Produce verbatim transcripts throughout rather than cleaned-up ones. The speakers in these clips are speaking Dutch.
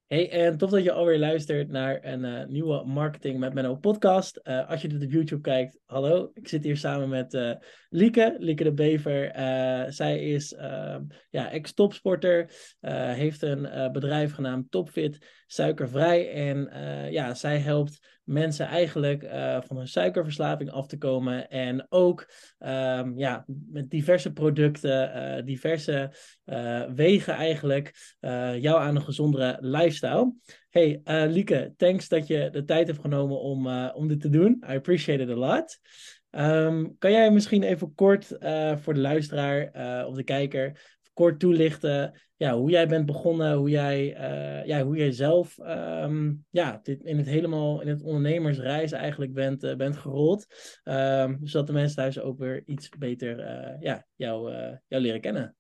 Hey, en tof dat je alweer luistert naar een eh, nieuwe Marketing met Menno podcast. Eh, als je dit op YouTube kijkt, hallo. Ik zit hier samen met eh, Lieke, Lieke de Bever. Eh, zij is ehm, ja, ex-topsporter, eh, heeft een eh, bedrijf genaamd Topfit Suikervrij. En eh, ja, zij helpt mensen eigenlijk eh, van hun suikerverslaving af te komen. En ook ehm, ja, met diverse producten, eh, diverse eh, wegen eigenlijk eh, jou aan een gezondere lifestyle. Hey, eh, Lieke, thanks dat je de tijd hebt genomen om, eh, om dit te doen. I appreciate it a lot. Ehm, kan jij misschien even kort eh, voor de luisteraar eh, of de kijker kort toelichten ja, hoe jij bent begonnen, hoe jij, eh, ja, hoe jij zelf ehm, ja, dit, in het helemaal in het ondernemersreis eigenlijk bent, eh, bent gerold. Ehm, zodat de mensen thuis ook weer iets beter eh, ja, jou, eh, jou leren kennen.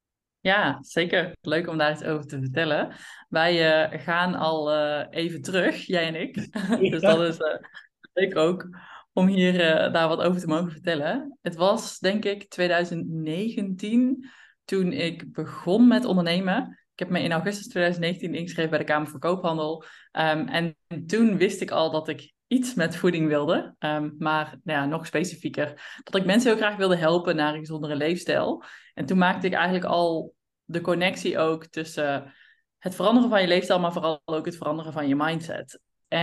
Ja, zeker. Leuk om daar iets over te vertellen. Wij eh, gaan al eh, even terug, jij en ik. Dus dat Ja. is eh, leuk ook om hier eh, daar wat over te mogen vertellen. Het was denk ik twintig negentien toen ik begon met ondernemen. Ik heb me in augustus twintig negentien ingeschreven bij de Kamer van Koophandel. Ehm, en toen wist ik al dat ik iets met voeding wilde. Ehm, maar nou ja, nog specifieker, dat ik mensen heel graag wilde helpen naar een gezondere leefstijl. En toen maakte ik eigenlijk al de connectie ook tussen het veranderen van je leefstijl, maar vooral ook het veranderen van je mindset.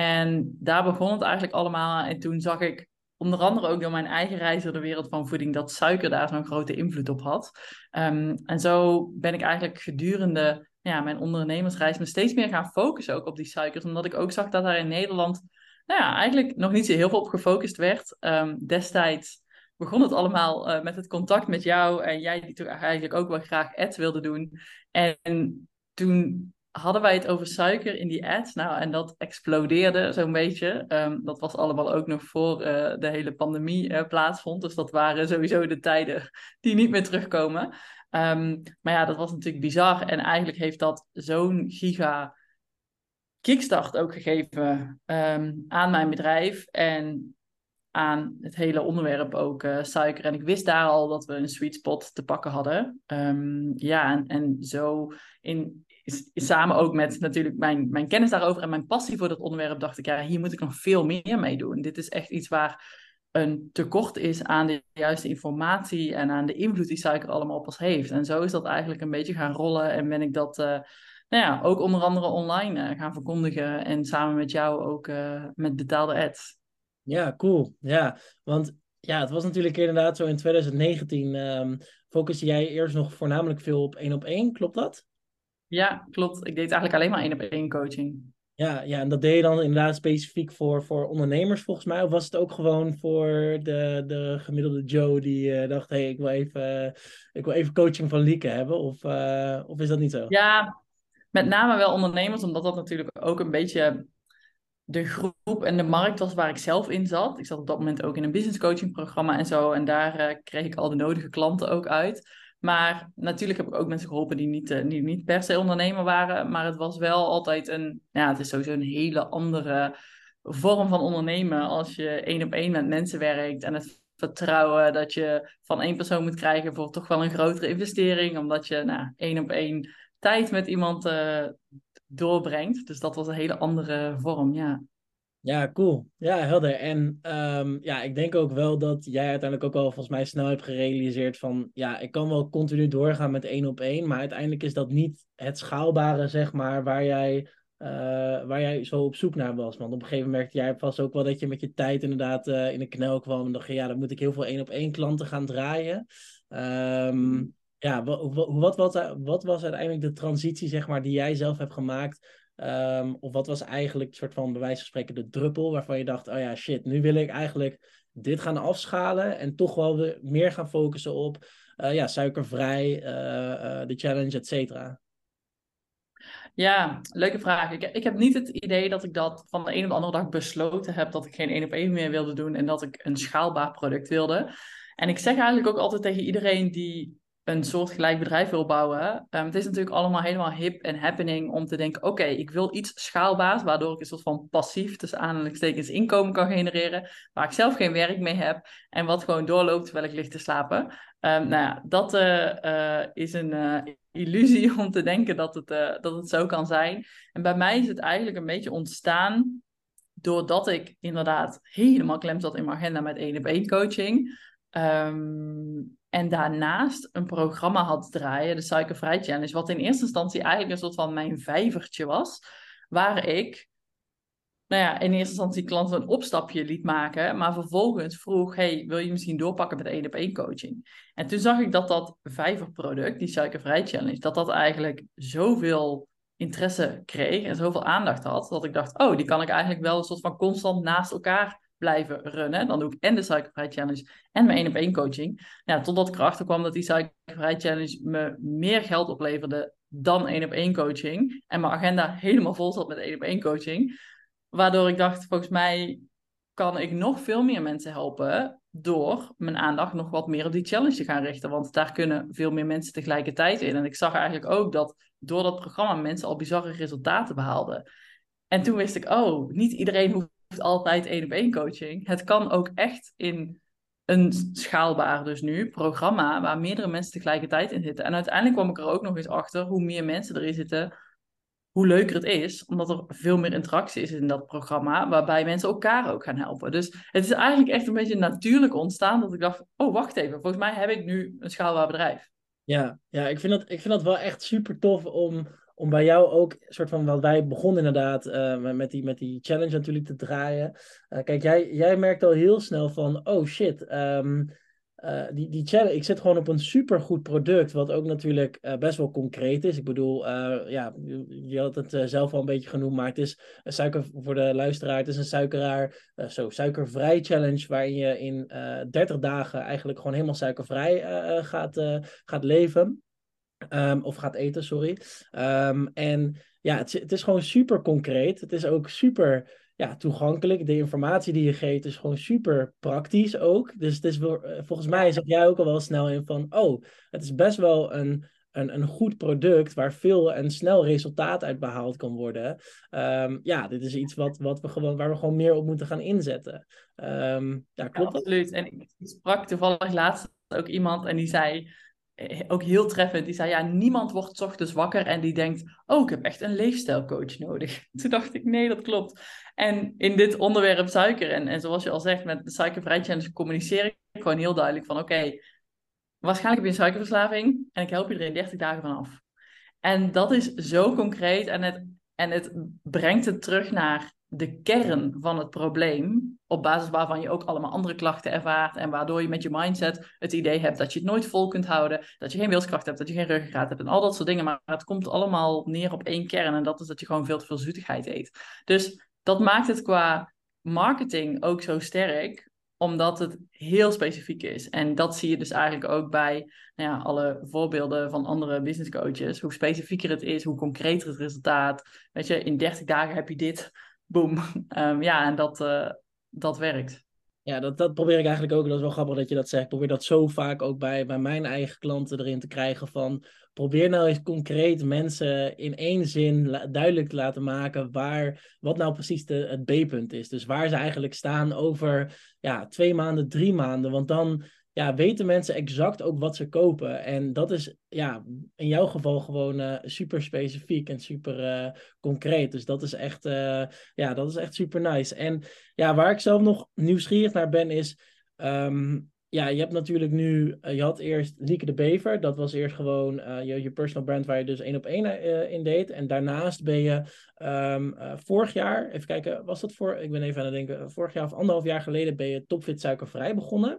En daar begon het eigenlijk allemaal. En toen zag ik onder andere ook door mijn eigen reis door de wereld van voeding dat suiker daar zo'n grote invloed op had. Ehm, en zo ben ik eigenlijk gedurende ja, mijn ondernemersreis me steeds meer gaan focussen ook op die suikers. Omdat ik ook zag dat daar in Nederland nou ja, eigenlijk nog niet zo heel veel op gefocust werd. Ehm, destijds begon het allemaal eh, met het contact met jou. En jij die toen eigenlijk ook wel graag ads wilde doen. En toen hadden wij het over suiker in die ads. Nou, en dat explodeerde zo'n beetje. Ehm, dat was allemaal ook nog voor eh, de hele pandemie eh, plaatsvond. Dus dat waren sowieso de tijden die niet meer terugkomen. Ehm, maar ja, dat was natuurlijk bizar. En eigenlijk heeft dat zo'n giga kickstart ook gegeven ehm, aan mijn bedrijf. En aan het hele onderwerp ook eh, suiker. En ik wist daar al dat we een sweet spot te pakken hadden. Ehm, ja, en, en zo in, is- samen ook met natuurlijk mijn, mijn kennis daarover en mijn passie voor dat onderwerp, dacht ik, ja, hier moet ik nog veel meer mee doen. Dit is echt iets waar een tekort is aan de juiste informatie en aan de invloed die suiker allemaal op ons heeft. En zo is dat eigenlijk een beetje gaan rollen en ben ik dat eh, nou ja, ook onder andere online eh, gaan verkondigen en samen met jou ook eh, met betaalde ads. Ja, cool. Ja, want ja, het was natuurlijk inderdaad zo in twintig negentien ehm focuste jij eerst nog voornamelijk veel op één op één, klopt dat? Ja, klopt. Ik deed eigenlijk alleen maar één op één coaching. Ja, ja, en dat deed je dan inderdaad specifiek voor, voor ondernemers volgens mij, of was het ook gewoon voor de, de gemiddelde Joe die eh, dacht, hé, hey, ik wil even, ik wil even coaching van Lieke hebben, of, eh, of is dat niet zo? Ja, met name wel ondernemers, omdat dat natuurlijk ook een beetje de groep en de markt was waar ik zelf in zat. Ik zat op dat moment ook in een business coaching programma en zo. En daar eh, kreeg ik al de nodige klanten ook uit. Maar natuurlijk heb ik ook mensen geholpen die niet, eh, die niet per se ondernemer waren. Maar het was wel altijd een, ja, het is sowieso een hele andere vorm van ondernemen als je één op één met mensen werkt en het vertrouwen dat je van één persoon moet krijgen voor toch wel een grotere investering, omdat je nou, één op één tijd met iemand eh, doorbrengt. Dus dat was een hele andere vorm, ja. Ja, cool. Ja, helder. En ehm, ja, ik denk ook wel dat jij uiteindelijk ook al volgens mij snel hebt gerealiseerd van, ja, ik kan wel continu doorgaan met één op één, maar uiteindelijk is dat niet het schaalbare, zeg maar, waar jij, eh, waar jij zo op zoek naar was. Want op een gegeven moment merkte jij vast ook wel dat je met je tijd inderdaad eh, in de knel kwam en dacht je, ja, dan moet ik heel veel één op één klanten gaan draaien. Ehm, ja, wa- wa- wat, wat, wat was uiteindelijk de transitie, zeg maar, die jij zelf hebt gemaakt? Ehm, of wat was eigenlijk een soort van, bij wijze van spreken, de druppel waarvan je dacht, oh ja, shit, nu wil ik eigenlijk dit gaan afschalen en toch wel weer meer gaan focussen op eh, ja, suikervrij, eh, eh, de challenge, et cetera. Ja, leuke vraag. Ik, ik heb niet het idee dat ik dat van de een op de andere dag besloten heb dat ik geen één op één meer wilde doen en dat ik een schaalbaar product wilde. En ik zeg eigenlijk ook altijd tegen iedereen die een soortgelijk bedrijf wil bouwen. Um, het is natuurlijk allemaal helemaal hip en happening om te denken, oké, okay, ik wil iets schaalbaars, waardoor ik een soort van passief, tussen aanhalingstekens, inkomen kan genereren, waar ik zelf geen werk mee heb en wat gewoon doorloopt terwijl ik lig te slapen. Um, nou ja, dat uh, uh, is een uh, illusie om te denken dat het, uh, dat het zo kan zijn. En bij mij is het eigenlijk een beetje ontstaan doordat ik inderdaad helemaal klem zat in mijn agenda met één op één coaching. Um, en daarnaast een programma had draaien, de Suikervrij Challenge, wat in eerste instantie eigenlijk een soort van mijn vijvertje was, waar ik, nou ja, in eerste instantie klanten een opstapje liet maken, maar vervolgens vroeg, hey, wil je misschien doorpakken met één op één coaching? En toen zag ik dat dat vijverproduct, die Suikervrij Challenge, dat dat eigenlijk zoveel interesse kreeg en zoveel aandacht had, dat ik dacht, oh, die kan ik eigenlijk wel een soort van constant naast elkaar blijven runnen. Dan doe ik en de Suikervrij Challenge en mijn één op één coaching. Ja, totdat ik erachter kwam dat die Suikervrij Challenge me meer geld opleverde dan één op één coaching. En mijn agenda helemaal vol zat met één op één coaching. Waardoor ik dacht, volgens mij kan ik nog veel meer mensen helpen door mijn aandacht nog wat meer op die challenge te gaan richten. Want daar kunnen veel meer mensen tegelijkertijd in. En ik zag eigenlijk ook dat door dat programma mensen al bizarre resultaten behaalden. En toen wist ik, oh, niet iedereen hoeft altijd één op één coaching. Het kan ook echt in een schaalbaar, dus nu, programma waar meerdere mensen tegelijkertijd in zitten. En uiteindelijk kwam ik er ook nog eens achter, hoe meer mensen erin zitten, hoe leuker het is, omdat er veel meer interactie is in dat programma, waarbij mensen elkaar ook gaan helpen. Dus het is eigenlijk echt een beetje natuurlijk ontstaan, dat ik dacht, oh, wacht even, volgens mij heb ik nu een schaalbaar bedrijf. Ja, ja ik, vind dat, ik vind dat wel echt super tof om, om bij jou ook, soort van, wat wij begonnen inderdaad, uh, met, die, met die challenge natuurlijk te draaien. Uh, kijk, jij, jij merkt al heel snel van, oh shit, um, uh, die, die challenge, ik zit gewoon op een supergoed product, wat ook natuurlijk uh, best wel concreet is. Ik bedoel, uh, ja, je, je had het uh, zelf al een beetje genoemd, maar het is een suiker, voor de luisteraar, het is een suikeraar, uh, zo, suikervrij challenge, waarin je in uh, dertig dagen eigenlijk gewoon helemaal suikervrij uh, gaat, uh, gaat leven. Um, of gaat eten, sorry. Um, en ja, het, het is gewoon super concreet. Het is ook super ja, toegankelijk. De informatie die je geeft is gewoon super praktisch ook. Dus het is wel, volgens mij zag jij ook al wel snel in van, oh, het is best wel een, een, een goed product waar veel en snel resultaat uit behaald kan worden. Um, ja, dit is iets wat, wat we gewoon, waar we gewoon meer op moeten gaan inzetten. Um, ja, Ja, klopt dat? absoluut. En ik sprak toevallig laatst ook iemand en die zei, ook heel treffend, die zei, ja, niemand wordt 's ochtends wakker en die denkt, oh, ik heb echt een leefstijlcoach nodig. Toen dacht ik, nee, dat klopt. En in dit onderwerp suiker, en, en zoals je al zegt, met de Suikervrij Challenge communiceer ik gewoon heel duidelijk van, oké, okay, waarschijnlijk heb je een suikerverslaving en ik help je er in dertig dagen van af. En dat is zo concreet en het, en het brengt het terug naar de kern van het probleem, op basis waarvan je ook allemaal andere klachten ervaart en waardoor je met je mindset het idee hebt dat je het nooit vol kunt houden, dat je geen wilskracht hebt, dat je geen ruggengraat hebt en al dat soort dingen. Maar het komt allemaal neer op één kern en dat is dat je gewoon veel te veel zoetigheid eet. Dus dat maakt het qua marketing ook zo sterk, omdat het heel specifiek is. En dat zie je dus eigenlijk ook bij nou ja, alle voorbeelden van andere business coaches. Hoe specifieker het is, hoe concreter het resultaat. Weet je, in dertig dagen heb je dit. Boom. Um, ja, en dat, uh, dat werkt. Ja, dat, dat probeer ik eigenlijk ook. Dat is wel grappig dat je dat zegt. Ik probeer dat zo vaak ook bij, bij mijn eigen klanten erin te krijgen van... Probeer nou eens concreet mensen in één zin la- duidelijk te laten maken waar, wat nou precies de, het B-punt is. Dus waar ze eigenlijk staan over ja, twee maanden, drie maanden. Want dan ja, weten mensen exact ook wat ze kopen. En dat is ja, in jouw geval gewoon uh, super specifiek en super uh, concreet. Dus dat is echt, uh, ja, dat is echt super nice. En ja, waar ik zelf nog nieuwsgierig naar ben is... Um, ja, je hebt natuurlijk nu, uh, je had eerst Lieke de Bever, dat was eerst gewoon uh, je, je personal brand waar je dus één op één uh, in deed. En daarnaast ben je um, uh, vorig jaar, even kijken, was dat voor, ik ben even aan het denken, vorig jaar of anderhalf jaar geleden ben je Topfit Suikervrij begonnen.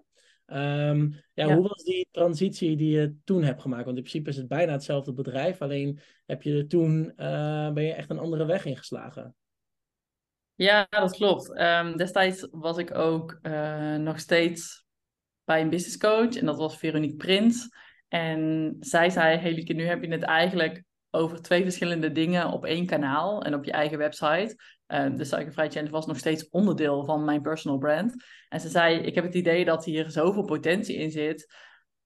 Um, ja, Ja. hoe was die transitie die je toen hebt gemaakt? Want in principe is het bijna hetzelfde bedrijf, alleen heb je er toen, uh, ben je echt een andere weg ingeslagen. Ja, dat klopt. Um, destijds was ik ook uh, nog steeds bij een business coach en dat was Veronique Prins. En zij zei, hey Lieke, nu heb je het eigenlijk over twee verschillende dingen op één kanaal en op je eigen website. Uh, de Suikervrij Challenge was nog steeds onderdeel van mijn personal brand. En ze zei, ik heb het idee dat hier zoveel potentie in zit.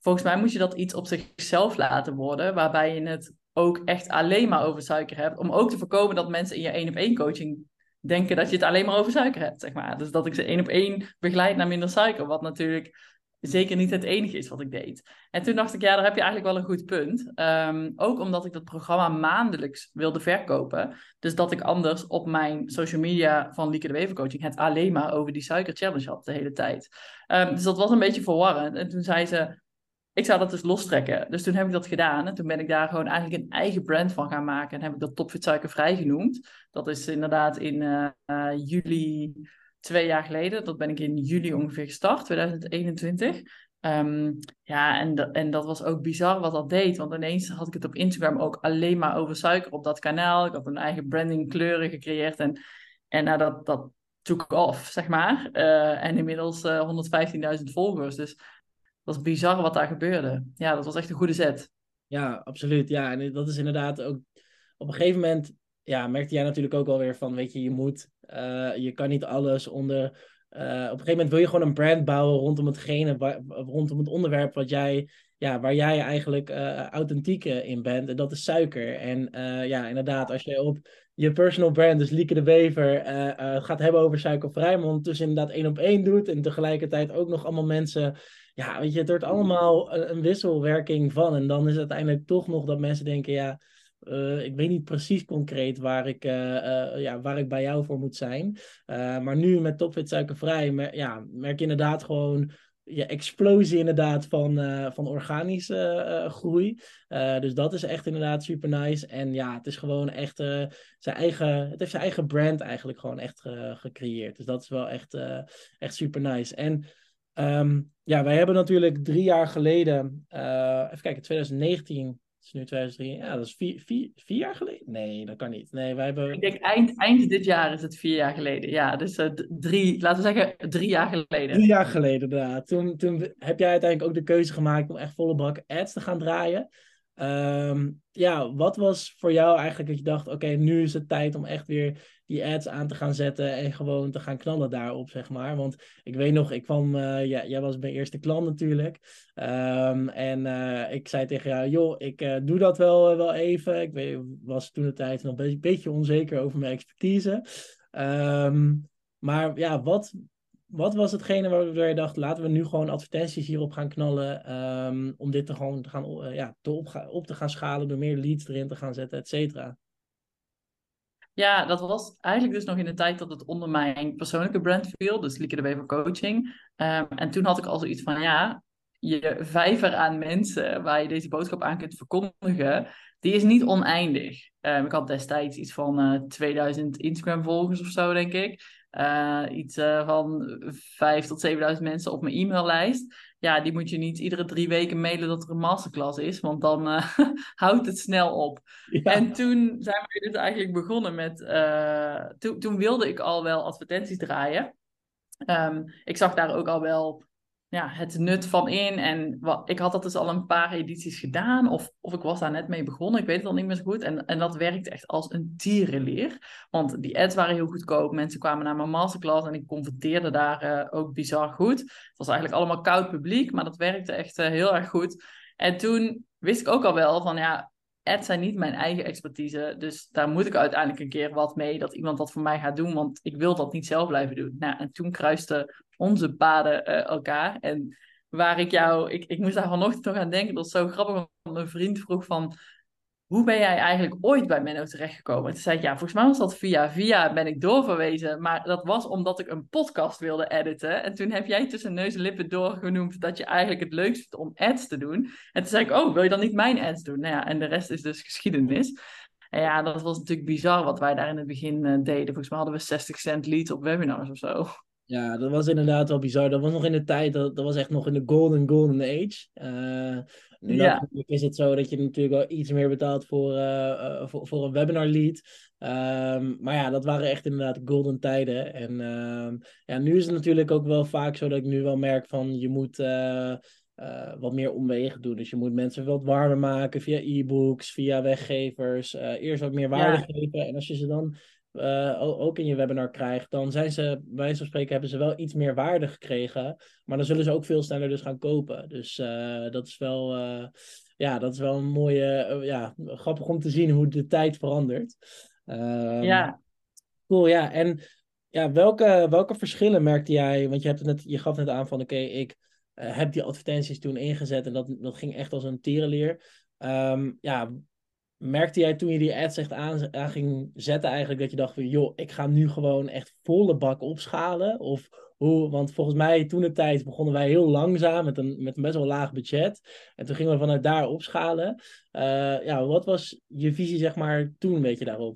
volgens mij moet je dat iets op zichzelf laten worden, waarbij je het ook echt alleen maar over suiker hebt, om ook te voorkomen dat mensen in je één op één coaching denken dat je het alleen maar over suiker hebt, zeg maar. Dus dat ik ze één op één begeleid naar minder suiker, wat natuurlijk zeker niet het enige is wat ik deed. En toen dacht ik, ja, daar heb je eigenlijk wel een goed punt. Um, ook omdat ik dat programma maandelijks wilde verkopen. Dus dat ik anders op mijn social media van Lieke de Wever Coaching het alleen maar over die suiker challenge had de hele tijd. Um, dus dat was een beetje verwarrend. En toen zei ze, ik zou dat dus lostrekken. Dus toen heb ik dat gedaan. En toen ben ik daar gewoon eigenlijk een eigen brand van gaan maken. En heb ik dat Topfit Suikervrij genoemd. Dat is inderdaad in uh, uh, juli twee jaar geleden. Dat ben ik in juli ongeveer gestart, twintig eenentwintig. Um, ja, en, d- en dat was ook bizar wat dat deed. Want ineens had ik het op Instagram ook alleen maar over suiker op dat kanaal. Ik had een eigen branding kleuren gecreëerd. En, en nou, dat, dat took off, zeg maar. Uh, en inmiddels uh, honderdvijftienduizend volgers. Dus dat is bizar wat daar gebeurde. Ja, dat was echt een goede zet. Ja, absoluut. Ja, en dat is inderdaad ook... Op een gegeven moment ja, merkte jij natuurlijk ook alweer van, weet je, je moet... eh, je kan niet alles onder... eh, op een gegeven moment wil je gewoon een brand bouwen rondom hetgene, wa- rondom het onderwerp wat jij, ja, waar jij eigenlijk eh, authentiek eh, in bent. En dat is suiker. En eh, ja, inderdaad, als je op je personal brand, dus Lieke de Wever, eh, eh, gaat hebben over suikervrij, maar ondertussen inderdaad één op één doet en tegelijkertijd ook nog allemaal mensen... Ja, weet je, het wordt allemaal een, een wisselwerking van. En dan is het uiteindelijk toch nog dat mensen denken, ja, uh, ik weet niet precies concreet waar ik, uh, uh, ja, waar ik bij jou voor moet zijn. Uh, maar nu met Topfit Suikervrij, mer- ja, merk je inderdaad gewoon je explosie inderdaad van, uh, van organische uh, groei. Uh, dus dat is echt inderdaad super nice. En ja, het is gewoon echt uh, zijn eigen, het heeft zijn eigen brand eigenlijk gewoon echt uh, gecreëerd. Dus dat is wel echt, uh, echt super nice. En Um, ja, wij hebben natuurlijk drie jaar geleden, uh, even kijken, twintig negentien, het is nu twintig drie, ja, dat is vier, vier, vier jaar geleden? Nee, dat kan niet. Nee, wij Ik hebben denk eind, eind dit jaar is het vier jaar geleden. Ja, dus uh, d- drie, laten we zeggen drie jaar drie geleden. jaar geleden inderdaad. Toen, toen heb jij uiteindelijk ook de keuze gemaakt om echt volle bak ads te gaan draaien. Um, ja, wat was voor jou eigenlijk dat je dacht, oké, okay, nu is het tijd om echt weer die ads aan te gaan zetten en gewoon te gaan knallen daarop, zeg maar. Want ik weet nog, ik kwam, uh, ja, jij was mijn eerste klant natuurlijk. Um, en uh, ik zei tegen jou, joh, ik uh, doe dat wel, uh, wel even. Ik weet, was toen de tijd nog een beetje, beetje onzeker over mijn expertise. Um, maar ja, wat, wat was hetgene waardoor je dacht, laten we nu gewoon advertenties hierop gaan knallen, um, om dit te gewoon te gaan, uh, ja, te op, op te gaan schalen, door meer leads erin te gaan zetten, et cetera. Ja, dat was eigenlijk dus nog in de tijd dat het onder mijn persoonlijke brand viel, dus Lieke de Wever Coaching. Um, en toen had ik al zoiets van, ja, je vijver aan mensen waar je deze boodschap aan kunt verkondigen, die is niet oneindig. Um, ik had destijds iets van uh, tweeduizend Instagram-volgers of zo, denk ik. Uh, iets uh, van vijfduizend tot zevenduizend mensen op mijn e-maillijst. Ja, die moet je niet iedere drie weken mailen dat er een masterclass is, want dan uh, houdt het snel op. Ja, En toen zijn we dus eigenlijk begonnen met... Uh, to, toen wilde ik al wel advertenties draaien. Um, ik zag daar ook al wel ja, het nut van in. En wat, ik had dat dus al een paar edities gedaan. Of, of ik was daar net mee begonnen. Ik weet het al niet meer zo goed. En, en dat werkte echt als een tierenleer. Want die ads waren heel goedkoop. Mensen kwamen naar mijn masterclass. En ik converteerde daar uh, ook bizar goed. Het was eigenlijk allemaal koud publiek. Maar dat werkte echt uh, heel erg goed. En toen wist ik ook al wel van ja... Ads zijn niet mijn eigen expertise, dus daar moet ik uiteindelijk een keer wat mee, dat iemand dat voor mij gaat doen, want ik wil dat niet zelf blijven doen. Nou, en toen kruisten onze paden uh, elkaar en waar ik jou, ik, ik moest daar vanochtend nog aan denken, dat is zo grappig, want mijn vriend vroeg van, hoe ben jij eigenlijk ooit bij Menno terechtgekomen? En toen zei ik, ja, volgens mij was dat via via ben ik doorverwezen. Maar dat was omdat ik een podcast wilde editen. En toen heb jij tussen neus en lippen doorgenoemd dat je eigenlijk het leukst vindt om ads te doen. En toen zei ik, oh, wil je dan niet mijn ads doen? Nou ja, en de rest is dus geschiedenis. En ja, dat was natuurlijk bizar wat wij daar in het begin uh, deden. Volgens mij hadden we zestig cent leads op webinars of zo. ja, dat was inderdaad wel bizar. Dat was nog in de tijd, dat, dat was echt nog in de golden, golden age. Uh, nu Ja. natuurlijk is het zo dat je natuurlijk wel iets meer betaalt voor, uh, uh, voor, voor een webinar lead. Um, maar ja, dat waren echt inderdaad golden tijden. En um, ja, nu is het natuurlijk ook wel vaak zo dat ik nu wel merk van je moet uh, uh, wat meer omwegen doen. Dus je moet mensen wat warmer maken via e-books, via weggevers. Uh, eerst wat meer waarde Ja, geven. En als je ze dan uh, ook in je webinar krijgt, dan zijn ze, bij wijze van spreken, hebben ze wel iets meer waarde gekregen. Maar dan zullen ze ook veel sneller dus gaan kopen. Dus uh, dat is wel, uh, ja, dat is wel een mooie, uh, ja, grappig om te zien hoe de tijd verandert. Um, Ja. cool, ja. En ja, welke, welke verschillen merkte jij? Want je, hebt het net, je gaf net aan van, oké, okay, ik uh, heb die advertenties toen ingezet en dat, dat ging echt als een tierenleer. Um, ja, merkte jij toen je die ads echt aan, aan ging zetten eigenlijk dat je dacht van, joh, ik ga nu gewoon echt volle bak opschalen? Of hoe, want volgens mij toen de tijd begonnen wij heel langzaam met een, met een best wel laag budget. En toen gingen we vanuit daar opschalen. Uh, ja, wat was je visie zeg maar toen een beetje daarop?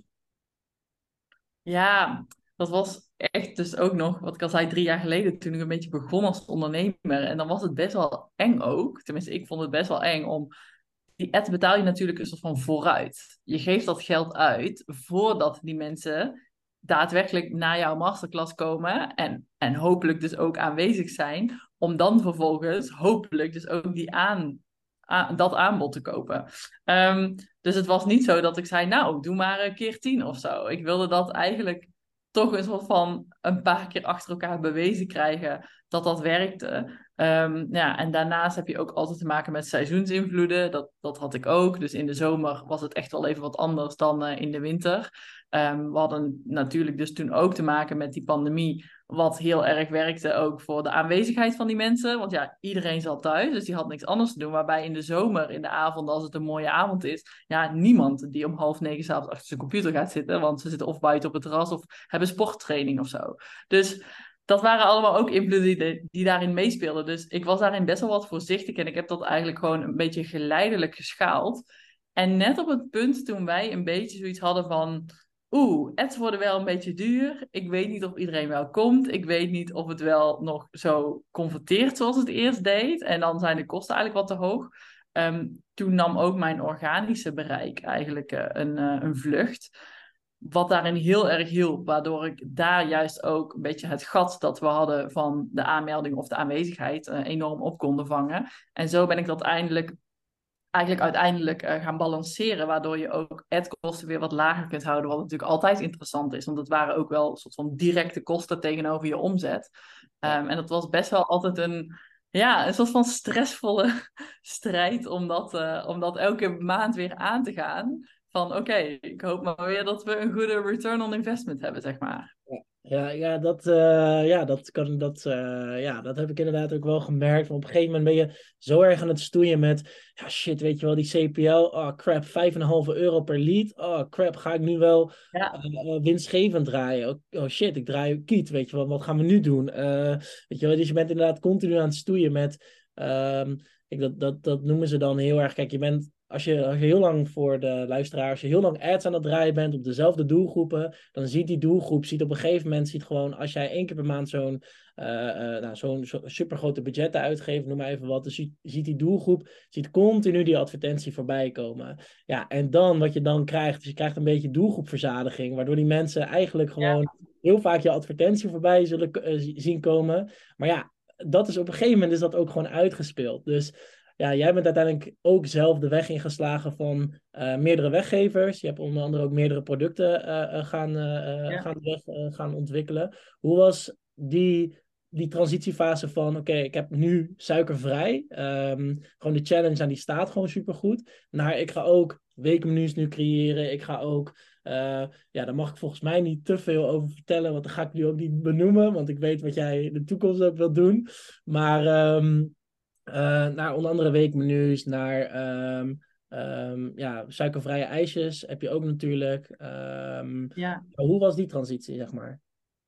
Ja, dat was echt dus ook nog, wat ik al zei, drie jaar geleden toen ik een beetje begon als ondernemer. En dan was het best wel eng ook. Tenminste, ik vond het best wel eng om... Die ad betaal je natuurlijk een soort van vooruit. Je geeft dat geld uit voordat die mensen daadwerkelijk naar jouw masterclass komen. En, en hopelijk dus ook aanwezig zijn. Om dan vervolgens hopelijk dus ook die aan, aan, dat aanbod te kopen. Um, dus het was niet zo dat ik zei, nou, doe maar een keer tien of zo. Ik wilde dat eigenlijk toch een soort van een paar keer achter elkaar bewezen krijgen dat dat werkte. Um, ja, en daarnaast heb je ook altijd te maken met seizoensinvloeden. Dat, dat had ik ook. Dus in de zomer was het echt wel even wat anders dan uh, in de winter. Um, we hadden natuurlijk dus toen ook te maken met die pandemie, wat heel erg werkte ook voor de aanwezigheid van die mensen. Want ja, iedereen zat thuis, dus die had niks anders te doen. Waarbij in de zomer, in de avond, als het een mooie avond is, ja, niemand die om half negen s'avonds achter zijn computer gaat zitten. Want ze zitten of buiten op het terras of hebben sporttraining of zo. Dus dat waren allemaal ook invloeden die, die daarin meespeelden. Dus ik was daarin best wel wat voorzichtig. En ik heb dat eigenlijk gewoon een beetje geleidelijk geschaald. En net op het punt toen wij een beetje zoiets hadden van... Oeh, ads worden wel een beetje duur. Ik weet niet of iedereen wel komt. Ik weet niet of het wel nog zo converteert zoals het eerst deed. En dan zijn de kosten eigenlijk wat te hoog. Um, toen nam ook mijn organische bereik eigenlijk uh, een, uh, een vlucht. Wat daarin heel erg hielp, waardoor ik daar juist ook een beetje het gat dat we hadden van de aanmelding of de aanwezigheid uh, enorm op konden vangen. En zo ben ik dat eindelijk, eigenlijk uiteindelijk uh, gaan balanceren, waardoor je ook adkosten weer wat lager kunt houden, wat natuurlijk altijd interessant is, want het waren ook wel een soort van directe kosten tegenover je omzet. Ja. Um, en dat was best wel altijd een, ja, een soort van stressvolle strijd om dat, uh, om dat elke maand weer aan te gaan. Van oké, okay, ik hoop maar weer dat we een goede return on investment hebben, zeg maar. Ja, ja, dat, uh, ja, dat, kan, dat, uh, ja, dat heb ik inderdaad ook wel gemerkt. Maar op een gegeven moment ben je zo erg aan het stoeien met... Ja, shit, weet je wel, die C P L. Oh, crap, vijf komma vijf euro per lead. Oh, crap, ga ik nu wel Ja, uh, uh, winstgevend draaien? Oh, oh, shit, ik draai kiet, weet je wel. Wat gaan we nu doen? Uh, weet je wel, dus je bent inderdaad continu aan het stoeien met... Um, ik, dat, dat, dat noemen ze dan heel erg... Kijk, je bent... Als je, als je heel lang voor de luisteraar, als je heel lang ads aan het draaien bent op dezelfde doelgroepen, dan ziet die doelgroep, ziet op een gegeven moment, ziet gewoon, als jij één keer per maand zo'n uh, uh, nou, zo'n zo supergrote budgetten uitgeeft, noem maar even wat, dan ziet, ziet die doelgroep, ziet continu die advertentie voorbij komen. Ja, en dan, wat je dan krijgt, is je krijgt een beetje doelgroepverzadiging, waardoor die mensen eigenlijk ja, gewoon heel vaak je advertentie voorbij zullen uh, zien komen. Maar ja, dat is op een gegeven moment is dat ook gewoon uitgespeeld. Dus ja, jij bent uiteindelijk ook zelf de weg ingeslagen van uh, meerdere weggevers. Je hebt onder andere ook meerdere producten uh, uh, gaan, uh, ja. gaan, weg, uh, gaan ontwikkelen. Hoe was die, die transitiefase van, oké, okay, ik heb nu suikervrij. Um, gewoon de challenge aan die staat gewoon supergoed. Naar ik ga ook weekmenu's nu creëren. Ik ga ook, uh, ja, daar mag ik volgens mij niet te veel over vertellen. Want dan ga ik nu ook niet benoemen. Want ik weet wat jij in de toekomst ook wilt doen. Maar... Um, Uh, naar onder andere weekmenu's, naar um, um, ja, suikervrije ijsjes heb je ook natuurlijk. Um, Ja. hoe was die transitie, zeg maar?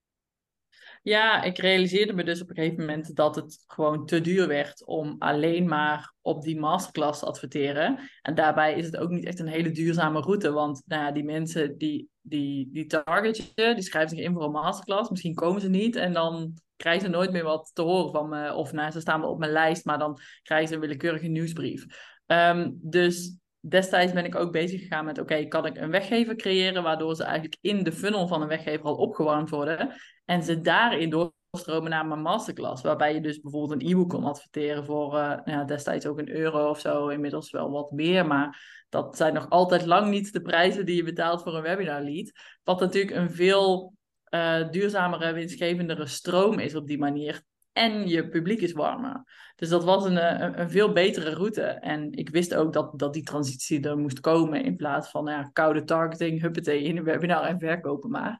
Ja, ik realiseerde me dus op een gegeven moment dat het gewoon te duur werd om alleen maar op die masterclass te adverteren. En daarbij is het ook niet echt een hele duurzame route, want nou ja, die mensen die, die, die target je, die schrijven zich in voor een masterclass, misschien komen ze niet en dan krijgen ze nooit meer wat te horen van me. Of nou, ze staan wel op mijn lijst, maar dan krijgen ze een willekeurige nieuwsbrief. Um, dus destijds ben ik ook bezig gegaan met, oké, okay, kan ik een weggever creëren, waardoor ze eigenlijk in de funnel van een weggever al opgewarmd worden en ze daarin doorstromen naar mijn masterclass, waarbij je dus bijvoorbeeld een e-book kon adverteren voor uh, nou ja, destijds ook een euro of zo, inmiddels wel wat meer, maar dat zijn nog altijd lang niet de prijzen die je betaalt voor een webinar lead, wat natuurlijk een veel uh, duurzamere, winstgevendere stroom is op die manier. En je publiek is warmer. Dus dat was een, een, een veel betere route. En ik wist ook dat, dat die transitie er moest komen. In plaats van nou ja, koude targeting, huppatee in een webinar en verkopen maar.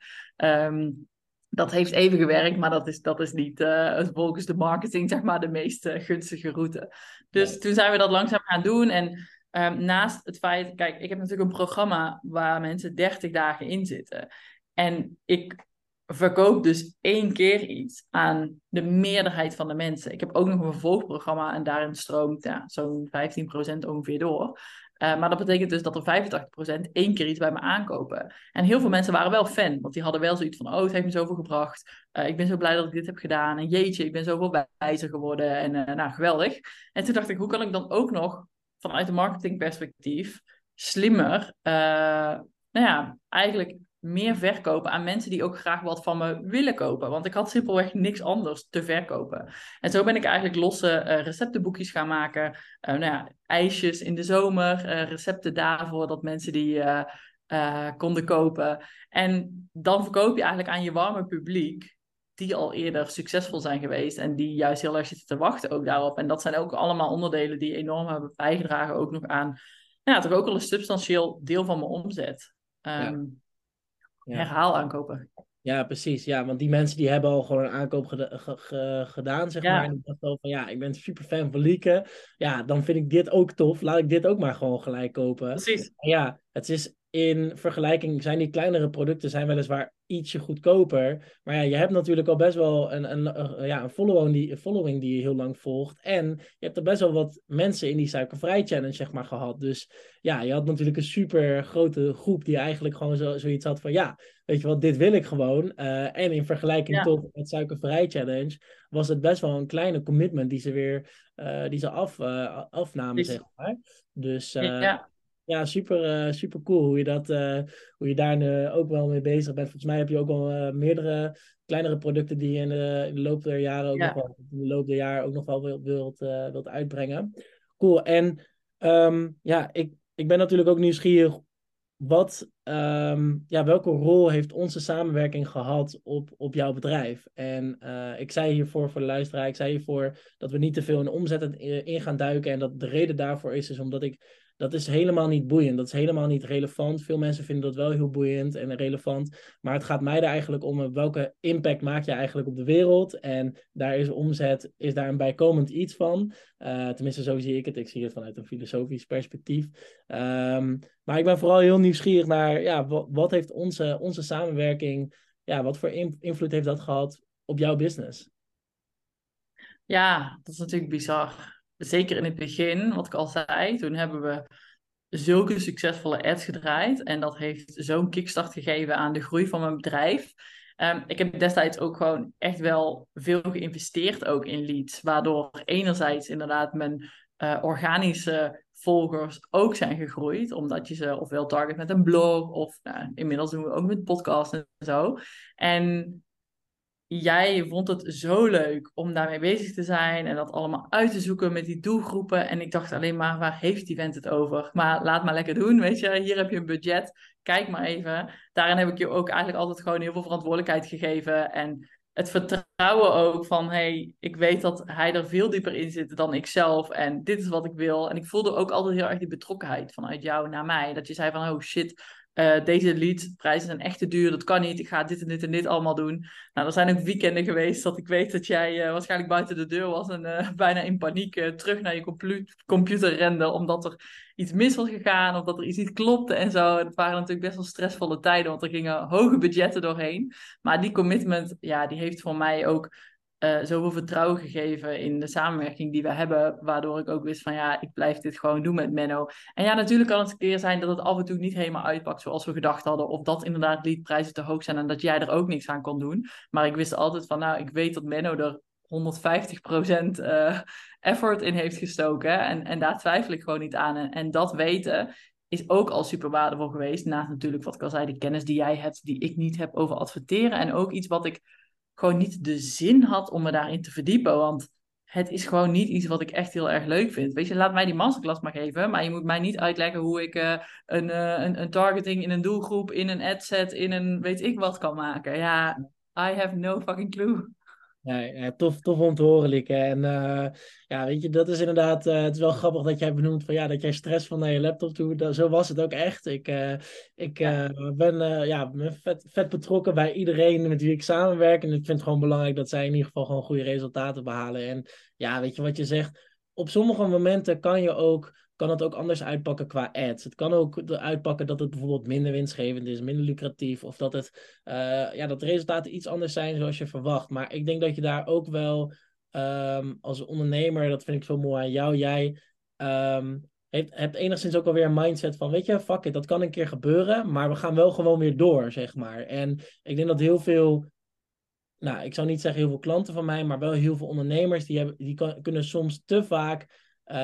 Um, dat heeft even gewerkt, maar dat is, dat is niet uh, volgens de marketing zeg maar de meest uh, gunstige route. Dus nee. Toen zijn we dat langzaam gaan doen. En um, naast het feit, kijk, ik heb natuurlijk een programma waar mensen dertig dagen in zitten. En ik verkoop dus één keer iets aan de meerderheid van de mensen. Ik heb ook nog een vervolgprogramma en daarin stroomt ja, zo'n vijftien procent ongeveer door. Uh, maar dat betekent dus dat er vijfentachtig procent één keer iets bij me aankopen. En heel veel mensen waren wel fan, want die hadden wel zoiets van, oh, het heeft me zoveel gebracht. Uh, ik ben zo blij dat ik dit heb gedaan. En jeetje, ik ben zoveel wijzer geworden. En uh, nou, geweldig. En toen dacht ik, hoe kan ik dan ook nog vanuit een marketingperspectief slimmer, uh, nou ja, eigenlijk meer verkopen aan mensen die ook graag wat van me willen kopen. Want ik had simpelweg niks anders te verkopen. En zo ben ik eigenlijk losse uh, receptenboekjes gaan maken. Uh, nou ja, ijsjes in de zomer. Uh, recepten daarvoor dat mensen die uh, uh, konden kopen. En dan verkoop je eigenlijk aan je warme publiek die al eerder succesvol zijn geweest en die juist heel erg zitten te wachten ook daarop. En dat zijn ook allemaal onderdelen die enorm hebben bijgedragen ook nog aan, nou ja, toch ook wel een substantieel deel van mijn omzet. Um, ja. Ja. Herhaal aankopen. Ja, precies. Ja, want die mensen die hebben al gewoon een aankoop geda- ge- ge- gedaan, zeg ja. maar. En ik dacht wel van, ja, ik ben super fan van Lieke. Ja, dan vind ik dit ook tof. Laat ik dit ook maar gewoon gelijk kopen. Precies. En ja, het is in vergelijking, zijn die kleinere producten zijn weliswaar ietsje goedkoper. Maar ja, je hebt natuurlijk al best wel een, een, een, ja, een following, die, een following die je heel lang volgt. En je hebt er best wel wat mensen in die suikervrij challenge, zeg maar, gehad. Dus ja, je had natuurlijk een super grote groep die eigenlijk gewoon zo, zoiets had van, ja, weet je wat, dit wil ik gewoon. Uh, en in vergelijking ja. tot het suikervrij challenge was het best wel een kleine commitment die ze weer uh, die ze af, uh, afnamen, zeg maar. Dus uh, ja. Ja, super, uh, super cool hoe je, dat, uh, hoe je daar uh, ook wel mee bezig bent. Volgens mij heb je ook al uh, meerdere kleinere producten die je in de, in de loop der jaren ook ja. nog wel, in de loop der jaren ook nog wel wilt, wilt, uh, wilt uitbrengen. Cool. En um, ja, ik, ik ben natuurlijk ook nieuwsgierig. Wat, um, ja, welke rol heeft onze samenwerking gehad op, op jouw bedrijf? En uh, ik zei hiervoor voor de luisteraar, ik zei hiervoor dat we niet te veel in omzet in gaan duiken. En dat de reden daarvoor is, is omdat ik dat is helemaal niet boeiend. Dat is helemaal niet relevant. Veel mensen vinden dat wel heel boeiend en relevant. Maar het gaat mij er eigenlijk om welke impact maak je eigenlijk op de wereld. En daar is omzet, is daar een bijkomend iets van. Uh, tenminste, zo zie ik het. Ik zie het vanuit een filosofisch perspectief. Um, maar ik ben vooral heel nieuwsgierig naar, ja, wat, wat heeft onze, onze samenwerking, ja, wat voor in, invloed heeft dat gehad op jouw business? Ja, dat is natuurlijk bizar. Zeker in het begin, wat ik al zei, toen hebben we zulke succesvolle ads gedraaid. En dat heeft zo'n kickstart gegeven aan de groei van mijn bedrijf. Um, ik heb destijds ook gewoon echt wel veel geïnvesteerd ook in leads. Waardoor enerzijds inderdaad mijn uh, organische volgers ook zijn gegroeid. Omdat je ze ofwel target met een blog of nou, inmiddels doen we ook met podcast en zo. En jij vond het zo leuk om daarmee bezig te zijn en dat allemaal uit te zoeken met die doelgroepen. En ik dacht alleen maar, waar heeft die vent het over? Maar laat maar lekker doen, weet je. Hier heb je een budget, kijk maar even. Daarin heb ik je ook eigenlijk altijd gewoon heel veel verantwoordelijkheid gegeven. En het vertrouwen ook van, hey, ik weet dat hij er veel dieper in zit dan ik zelf. En dit is wat ik wil. En ik voelde ook altijd heel erg die betrokkenheid vanuit jou naar mij. Dat je zei van, oh shit, Uh, deze leadprijzen zijn echt te duur, dat kan niet, ik ga dit en dit en dit allemaal doen. Nou, er zijn ook weekenden geweest dat ik weet dat jij uh, waarschijnlijk buiten de deur was en uh, bijna in paniek uh, terug naar je compu- computer rende, omdat er iets mis was gegaan of dat er iets niet klopte en zo. Het waren natuurlijk best wel stressvolle tijden, want er gingen hoge budgetten doorheen. Maar die commitment, ja, die heeft voor mij ook Uh, zoveel vertrouwen gegeven in de samenwerking die we hebben, waardoor ik ook wist van ja, ik blijf dit gewoon doen met Menno. En ja, natuurlijk kan het een keer zijn dat het af en toe niet helemaal uitpakt zoals we gedacht hadden, of dat inderdaad leadprijzen te hoog zijn en dat jij er ook niks aan kon doen. Maar ik wist altijd van nou, ik weet dat Menno er honderdvijftig procent uh, effort in heeft gestoken. En, en daar twijfel ik gewoon niet aan. En, en dat weten is ook al super waardevol geweest. Naast natuurlijk wat ik al zei, de kennis die jij hebt, die ik niet heb over adverteren. En ook iets wat ik gewoon niet de zin had om me daarin te verdiepen. Want het is gewoon niet iets wat ik echt heel erg leuk vind. Weet je, laat mij die masterclass maar geven. Maar je moet mij niet uitleggen hoe ik uh, een, uh, een, een targeting in een doelgroep, in een adset, in een weet ik wat kan maken. Ja, I have no fucking clue. Ja, ja, tof, tof om te horen, Lieke. En uh, ja, weet je, dat is inderdaad... Uh, het is wel grappig dat jij benoemt van ja, dat jij stress van naar je laptop toe. Dat, zo was het ook echt. Ik, uh, ik uh, Ja. ben, uh, ja, ben vet, vet betrokken bij iedereen met wie ik samenwerk. En ik vind het gewoon belangrijk dat zij in ieder geval gewoon goede resultaten behalen. En ja, weet je wat je zegt? Op sommige momenten kan je ook... kan het ook anders uitpakken qua ads. Het kan ook uitpakken dat het bijvoorbeeld minder winstgevend is, minder lucratief, of dat, het, uh, ja, dat de resultaten iets anders zijn zoals je verwacht. Maar ik denk dat je daar ook wel um, als ondernemer, dat vind ik zo mooi aan jou, jij um, heeft, hebt enigszins ook alweer een mindset van, weet je, fuck it, dat kan een keer gebeuren, maar we gaan wel gewoon weer door, zeg maar. En ik denk dat heel veel... Nou, ik zou niet zeggen heel veel klanten van mij, maar wel heel veel ondernemers, die, hebben, die kan, kunnen soms te vaak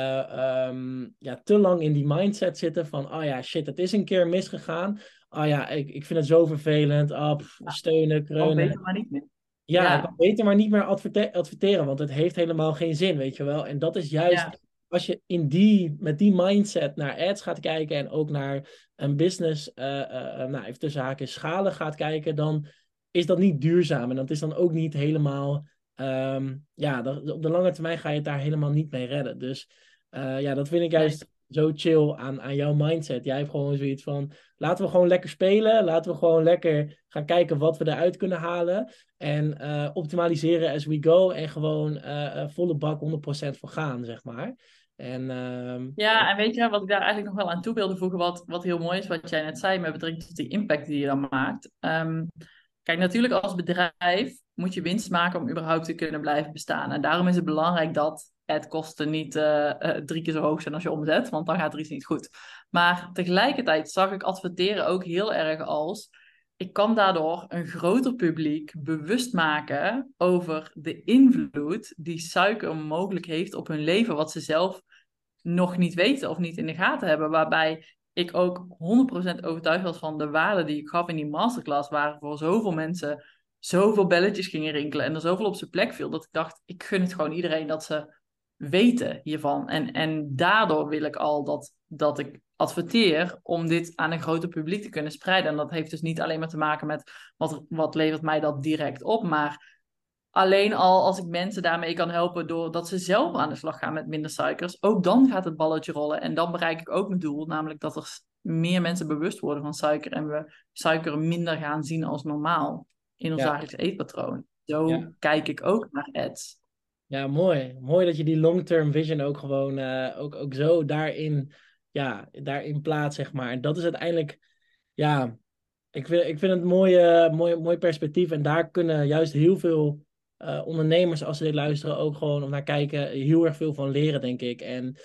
uh, um, ja, te lang in die mindset zitten van, oh ja, shit, het is een keer misgegaan. Oh ja, ik, ik vind het zo vervelend. Oh, pff, steunen, Al kreunen. beter maar niet meer. Ja, ik kan Ja, beter maar niet meer adverte- adverteren, want het heeft helemaal geen zin, weet je wel. En dat is ja, juist, als je in die, met die mindset naar ads gaat kijken en ook naar een business, uh, uh, nou, even tussen haakjes schalen gaat kijken, dan is dat niet duurzaam. En dat is dan ook niet helemaal, um, ja, dat, op de lange termijn ga je het daar helemaal niet mee redden. Dus uh, ja, dat vind ik nee. juist zo chill aan, aan jouw mindset. Jij hebt gewoon zoiets van, laten we gewoon lekker spelen, laten we gewoon lekker gaan kijken wat we eruit kunnen halen. En uh, optimaliseren as we go. En gewoon uh, volle bak honderd procent voor gaan, zeg maar. En, uh, Ja, en weet je wat ik daar eigenlijk nog wel aan toe wilde voegen, wat, wat heel mooi is, wat jij net zei met betrekking tot die impact die je dan maakt. Um, kijk, natuurlijk als bedrijf moet je winst maken om überhaupt te kunnen blijven bestaan. En daarom is het belangrijk dat het kosten niet uh, uh, drie keer zo hoog zijn als je omzet, want dan gaat er iets niet goed. Maar tegelijkertijd zag ik adverteren ook heel erg als, ik kan daardoor een groter publiek bewust maken over de invloed die suiker mogelijk heeft op hun leven, wat ze zelf nog niet weten of niet in de gaten hebben. Waarbij ik ook honderd procent overtuigd was van de waarde die ik gaf in die masterclass, waar voor zoveel mensen zoveel belletjes gingen rinkelen en er zoveel op zijn plek viel, dat ik dacht, ik gun het gewoon iedereen dat ze weten hiervan. En, en daardoor wil ik al dat, dat ik adverteer om dit aan een groter publiek te kunnen spreiden. En dat heeft dus niet alleen maar te maken met wat, wat levert mij dat direct op, maar alleen al als ik mensen daarmee kan helpen doordat ze zelf aan de slag gaan met minder suikers, ook dan gaat het balletje rollen. En dan bereik ik ook mijn doel, namelijk dat er meer mensen bewust worden van suiker en we suiker minder gaan zien als normaal in ons ja, dagelijks eetpatroon. Zo ja. kijk ik ook naar ads. Ja, mooi. Mooi dat je die long-term vision ook gewoon uh, ook, ook zo daarin, ja, daarin plaatst, zeg maar. En dat is uiteindelijk, ja, ik vind, ik vind het een mooie, mooi, mooi perspectief. En daar kunnen juist heel veel uh, ondernemers, als ze dit luisteren, ook gewoon of naar kijken, heel erg veel van leren, denk ik. En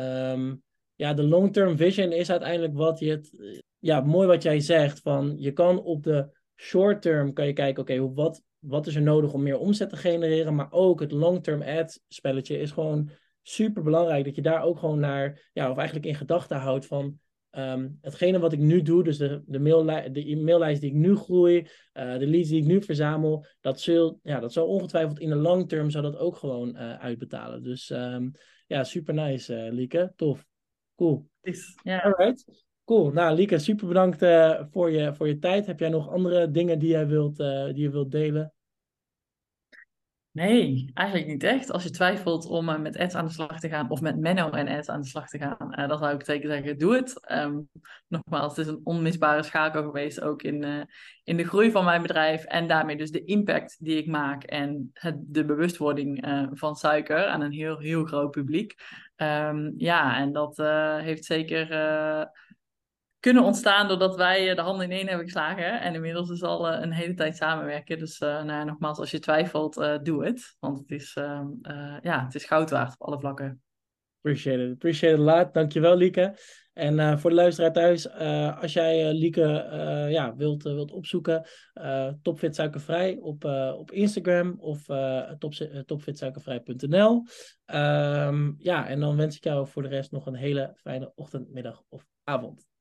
um, ja, de long-term vision is uiteindelijk wat je het, ja, mooi wat jij zegt, van je kan op de short term, kan je kijken, oké, okay, wat, wat is er nodig om meer omzet te genereren, maar ook het long-term ad spelletje is gewoon super belangrijk, dat je daar ook gewoon naar, ja, of eigenlijk in gedachten houdt van, Um, hetgene wat ik nu doe, dus de, de, mailli- de e-maillijst die ik nu groei, uh, de leads die ik nu verzamel, dat, zul, ja, dat zal ongetwijfeld in de long term zal dat ook gewoon uh, uitbetalen. Dus um, ja, super nice, uh, Lieke. Tof. Cool. Dus, ja. Alright. Cool. Nou, Lieke, super bedankt uh, voor, je, voor je tijd. Heb jij nog andere dingen die jij wilt, uh, die je wilt delen? Nee, eigenlijk niet echt. Als je twijfelt om uh, met ads aan de slag te gaan of met Menno en ads aan de slag te gaan, uh, dan zou ik zeker zeggen, doe het. Um, nogmaals, het is een onmisbare schakel geweest ook in, uh, in de groei van mijn bedrijf en daarmee dus de impact die ik maak en het, de bewustwording uh, van suiker aan een heel, heel groot publiek. Um, ja, en dat uh, heeft zeker... Uh, kunnen ontstaan doordat wij de handen in één hebben geslagen. En inmiddels is al uh, een hele tijd samenwerken. Dus uh, nou ja, nogmaals, als je twijfelt, uh, doe het. Want het is, uh, uh, ja, het is goud waard op alle vlakken. Appreciate it. Appreciate it a lot. Dankjewel, Lieke. En uh, voor de luisteraar thuis, uh, als jij uh, Lieke uh, ja, wilt, uh, wilt opzoeken, uh, Topfit Suikervrij op, uh, op Instagram of uh, top, uh, topfitsuikervrij punt n l. Um, ja, en dan wens ik jou voor de rest nog een hele fijne ochtend, middag of avond.